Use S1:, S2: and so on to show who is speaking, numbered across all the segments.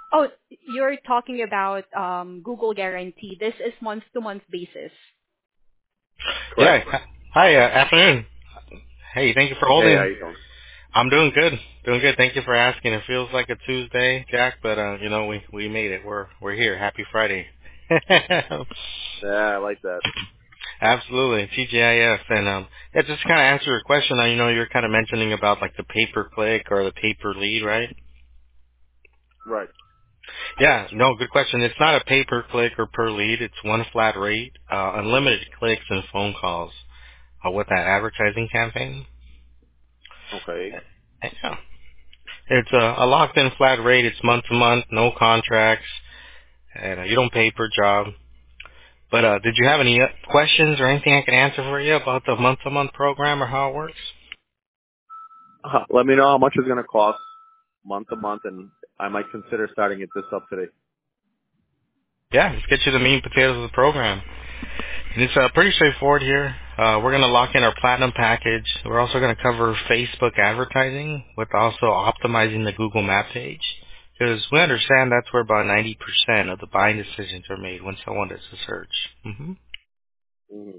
S1: Oh, you're talking about Google Guarantee. This is month-to-month basis.
S2: Yeah.
S3: Correct?
S2: Hi, afternoon. Hey, thank you for
S3: Hey, how
S2: holding.
S3: you doing?
S2: I'm doing good. Doing good. Thank you for asking. It feels like a Tuesday, Jack, but we made it. We're here. Happy Friday.
S3: Yeah, I like that.
S2: Absolutely. TGIF. And yeah, just kind of answer your question. You're kind of mentioning about like the pay per click or the pay per lead, right?
S3: Right.
S2: Yeah, no, good question. It's not a pay per click or per lead. It's one flat rate, unlimited clicks and phone calls with that advertising campaign.
S3: Okay.
S2: Yeah. It's a locked-in flat rate. It's month to month, no contracts, and you don't pay per job. But did you have any questions or anything I can answer for you about the month-to-month program or how it works?
S3: Let me know how much it's going to cost month to month, and I might consider starting it this up today.
S2: Yeah, let's get you the meat and potatoes of the program. And it's pretty straightforward here. We're going to lock in our platinum package. We're also going to cover Facebook advertising with also optimizing the Google Map page. Because we understand that's where about 90% of the buying decisions are made when someone does a search.
S3: Hmm.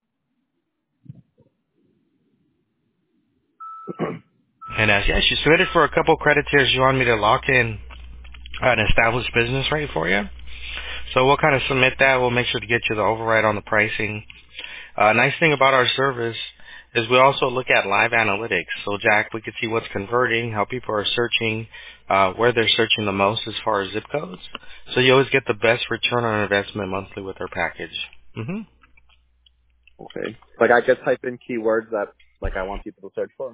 S2: And yes, you submitted for a couple credit tiers. You want me to lock in an established business rate for you? So we'll kind of submit that. We'll make sure to get you the override on the pricing. Nice thing about our service is we also look at live analytics. So Jack, we can see what's converting, how people are searching, where they're searching the most as far as zip codes. So you always get the best return on investment monthly with our package. Mm-hmm.
S3: Okay. Like I could type in keywords that like I want people to search for.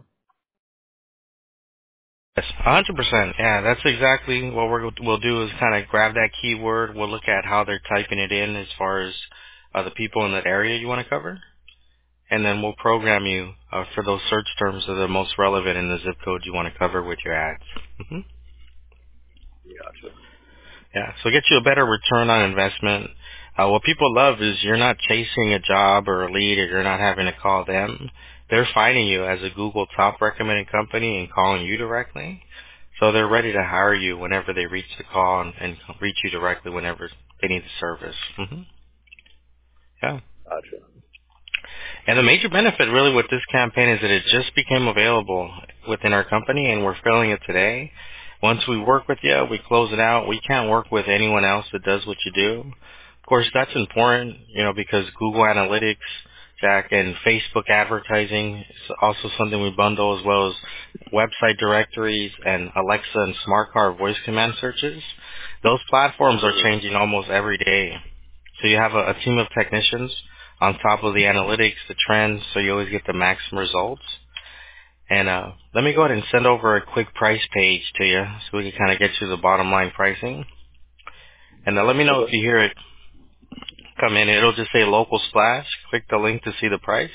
S2: Yes, 100%. Yeah, that's exactly what we'll do is kind of grab that keyword. We'll look at how they're typing it in as far as the people in that area you want to cover. And then we'll program you for those search terms that are most relevant in the zip code you want to cover with your ads. Hmm.
S3: Gotcha.
S2: Yeah, so get you a better return on investment. What people love is you're not chasing a job or a lead or you're not having to call them. They're finding you as a Google top recommended company and calling you directly. So they're ready to hire you whenever they reach the call and reach you directly whenever they need the service. Yeah.
S3: Gotcha.
S2: And the major benefit really with this campaign is that it just became available within our company and we're filling it today. Once we work with you, we close it out. We can't work with anyone else that does what you do. Of course, that's important, because Google Analytics, Jack, and Facebook advertising is also something we bundle as well as website directories and Alexa and Smart Car voice command searches. Those platforms are
S3: Hmm.
S2: changing almost every day. So you have a team of technicians on top of the analytics, the trends, so you always get the maximum results. And let me go ahead and send over a quick price page to you so we can kind of get you the bottom line pricing. And let me know if
S3: Okay.
S2: you hear it come in. It'll just say local splash. Click the link to see the price.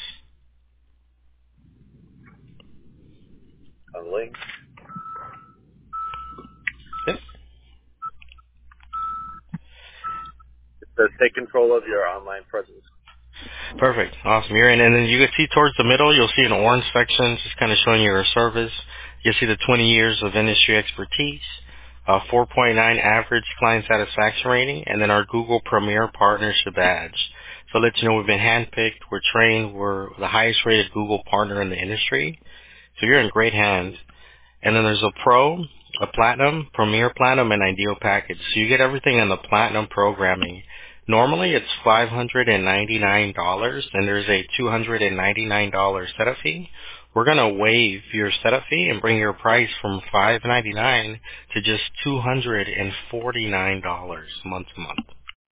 S3: A link.
S2: Yep.
S3: It says take control of your online presence.
S2: Perfect. Awesome. You're in. And then you can see towards the middle, you'll see an orange section just kind of showing your service. You'll see the 20 years of industry expertise, 4.9 average client satisfaction rating, and then our Google Premier Partnership badge. So let you know we've been handpicked, we're trained, we're the highest rated Google partner in the industry. So you're in great hands. And then there's a Pro, a Platinum, Premier Platinum, and Ideal package. So you get everything in the Platinum programming. Normally it's $599, and there's a $299 setup fee. We're going to waive your setup fee and bring your price from $599 to just $249 month to month.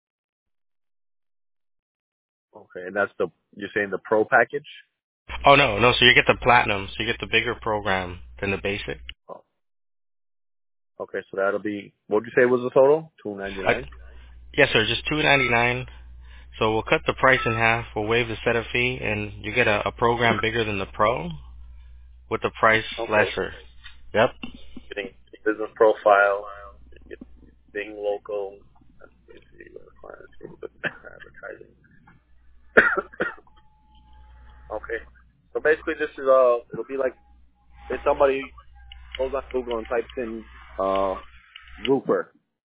S3: Okay, and that's you're saying the pro package?
S2: Oh, no, so you get the Platinum, so you get the bigger program than the basic.
S3: Oh, okay, so that'll be, what did you say was the total?
S2: Uh,
S3: $299?
S2: yes, sir, just $299. So we'll cut the price in half. We'll waive the setup fee, and you get a program bigger than the Pro with the price
S3: Okay.
S2: lesser. Yep.
S3: Getting business profile, being local, let's see, advertising. Okay. So basically this is, it'll be like if somebody goes on Google and types in, roofer.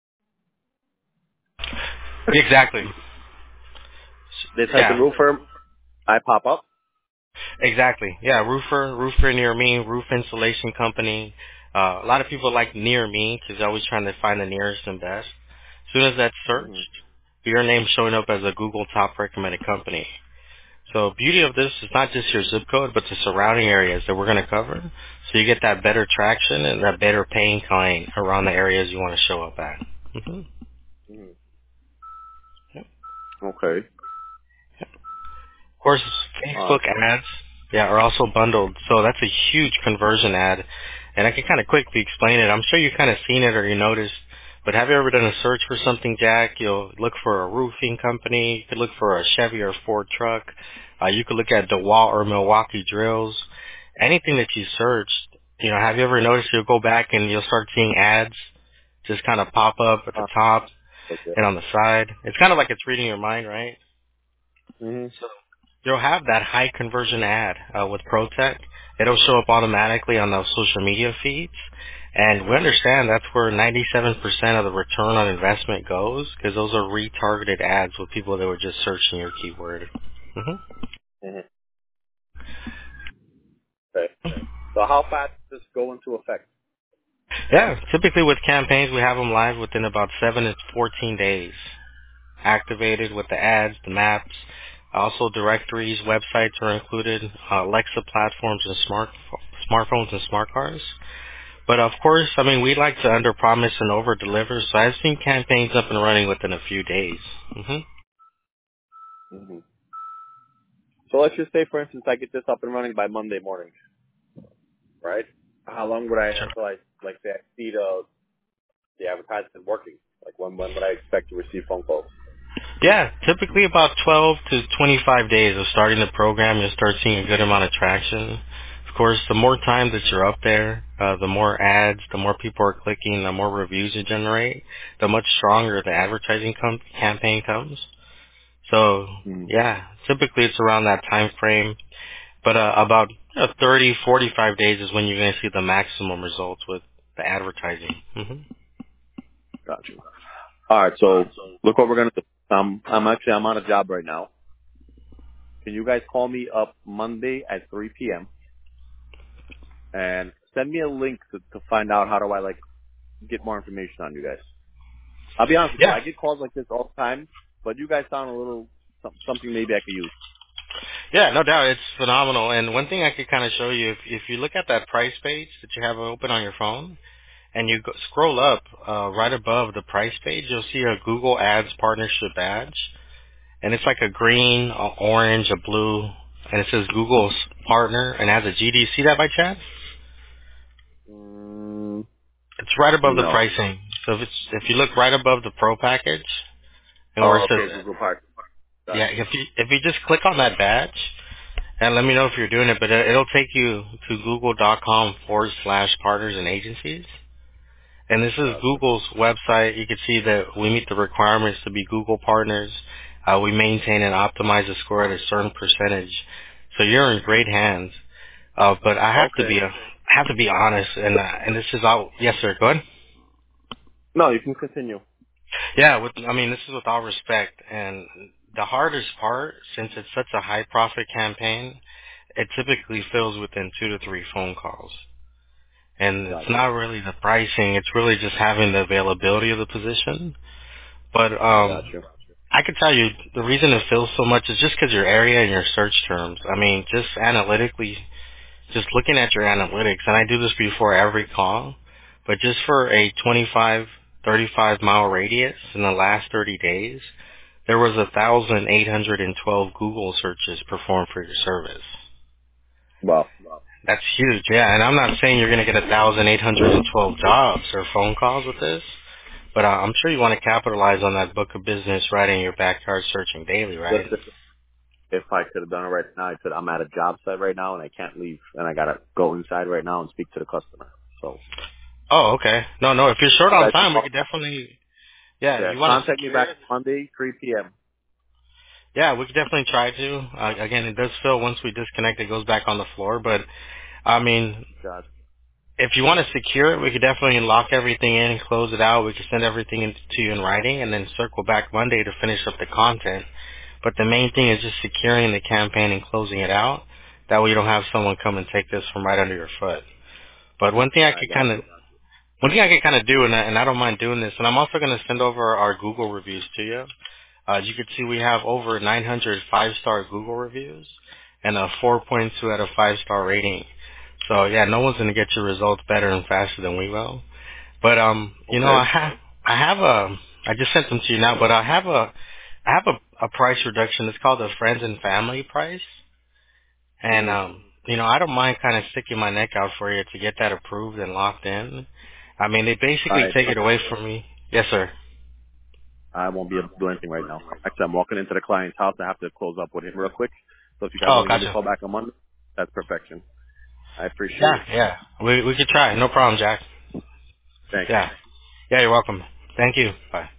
S2: Exactly.
S3: They type in
S2: Yeah.
S3: roofer, I pop up.
S2: Exactly. Yeah, roofer near me, roof insulation company. A lot of people like near me because they're always trying to find the nearest and best. As soon as that's searched,
S3: Hmm.
S2: your name's showing up as a Google top recommended company. So beauty of this is not just your zip code, but the surrounding areas that we're going to cover. So you get that better traction and that better paying client around the areas you want to show up at. hmm
S3: Hmm.
S2: Yep.
S3: Okay.
S2: Of course,
S3: Uh,
S2: Facebook ads, yeah, are also bundled. So that's a huge conversion ad. And I can kind of quickly explain it. I'm sure you've kind of seen it or you noticed. But have you ever done a search for something, Jack? You'll look for a roofing company. You could look for a Chevy or Ford truck. You could look at DeWalt or Milwaukee drills. Anything that you searched, have you ever noticed you'll go back and you'll start seeing ads just kind of pop up at the top
S3: okay.
S2: and on the side? It's kind of like it's reading your mind, right?
S3: Hmm.
S2: So you'll have that high conversion ad with ProTech. It'll show up automatically on those social media feeds. And we understand that's where 97% of the return on investment goes because those are retargeted ads with people that were just searching your keyword. hmm
S3: Hmm. Okay. So how fast does this go into effect?
S2: Yeah, typically with campaigns, we have them live within about 7 to 14 days. Activated with the ads, the maps. Also, directories, websites are included, Alexa platforms, and smartphones and smart cars. But of course, I mean, we like to under-promise and over-deliver, so I've seen campaigns up and running within a few days. hmm
S3: Hmm. So let's just say, for instance, I get this up and running by Monday morning, right? How long would I
S2: Sure.
S3: have to like say I see the advertisement working? Like when would I expect to receive phone calls?
S2: Yeah, typically about 12 to 25 days of starting the program, you'll start seeing a good amount of traction. Of course, the more time that you're up there, the more ads, the more people are clicking, the more reviews you generate, the much stronger the advertising campaign comes. So,
S3: Mm.
S2: yeah, typically it's around that time frame. But about 30, 45 days is when you're going to see the maximum results with the advertising.
S3: Gotcha. All right. So look what we're gonna do. I'm on a job right now. Can you guys call me up Monday at 3 p.m. and send me a link to find out how do I get more information on you guys? I'll be honest with you.
S2: Yeah.
S3: I get calls like this all the time, but you guys sound a little something maybe I could use.
S2: Yeah, no doubt. It's phenomenal. And one thing I could kind of show you, if you look at that price page that you have open on your phone, and you scroll up right above the price page, you'll see a Google Ads partnership badge. And it's like a green, a orange, a blue, and it says Google's partner and has a G. Do you see that by chance?
S3: Mm,
S2: It's right above the
S3: no.
S2: pricing. So if you look right above the Pro package, and where
S3: Oh,
S2: it says,
S3: okay. Google Park.
S2: yeah,
S3: Gotcha.
S2: if you just click on that badge, and let me know if you're doing it, but it'll take you to google.com/partners and agencies. And this is
S3: Gotcha.
S2: Google's website. You can see that we meet the requirements to be Google partners. We maintain and optimize the score at a certain percentage. So you're in great hands. But I
S3: Okay.
S2: have to be honest, and this is all. Yes, sir. Go ahead.
S3: No, you can continue.
S2: Yeah, this is with all respect, and the hardest part, since it's such a high profit campaign, it typically fills within 2 to 3 phone calls. And it's
S3: Gotcha.
S2: not really the pricing, it's really just having the availability of the position. But
S3: Gotcha.
S2: I could tell you the reason it fills so much is just because your area and your search terms. I mean, just analytically, just looking at your analytics, and I do this before every call, but just for a 25, 35-mile radius in the last 30 days, there was 1,812 Google searches performed for your service.
S3: Well,
S2: That's huge, yeah. And I'm not saying you're going to get 1,812 jobs or phone calls with this, but I'm sure you want to capitalize on that book of business right in your backyard searching daily, right?
S3: listen, if I could have done it right now, I could. I'm at a job site right now, and I can't leave, and I gotta go inside right now and speak to the customer. So,
S2: Oh, okay. No. If you're short
S3: you
S2: on
S3: guys can
S2: time, we
S3: call.
S2: could definitely. Yeah,
S3: Yeah,
S2: you want to
S3: contact me
S2: secure
S3: back
S2: it?
S3: Monday, 3 p.m.
S2: Yeah, we could definitely try to. Again, it does fill once we disconnect. It goes back on the floor, but I mean,
S3: God.
S2: if you want to secure it, we could definitely lock everything in and close it out. We could send everything to you in writing and then circle back Monday to finish up the content. But the main thing is just securing the campaign and closing it out. That way you don't have someone come and take this from right under your foot. But one thing I could kind of do, and I don't mind doing this, and I'm also going to send over our Google reviews to you. As you can see, we have over 900 five-star Google reviews and a 4.2 out of 5-star rating. So yeah, no one's going to get your results better and faster than we will. But you know, I just sent them to you now, but I have a price reduction. It's called the friends and family price. And you know, I don't mind kind of sticking my neck out for you to get that approved and locked in. I mean, they basically take it away from me. Yes, sir.
S3: I won't be able to do anything right now. Actually, I'm walking into the client's house. I have to close up with him real quick. So if you guys want to give me a call back on Monday, that's perfection. I appreciate it.
S2: Yeah. We could try. No problem, Jack.
S3: Thanks.
S2: Yeah, you're welcome. Thank you. Bye.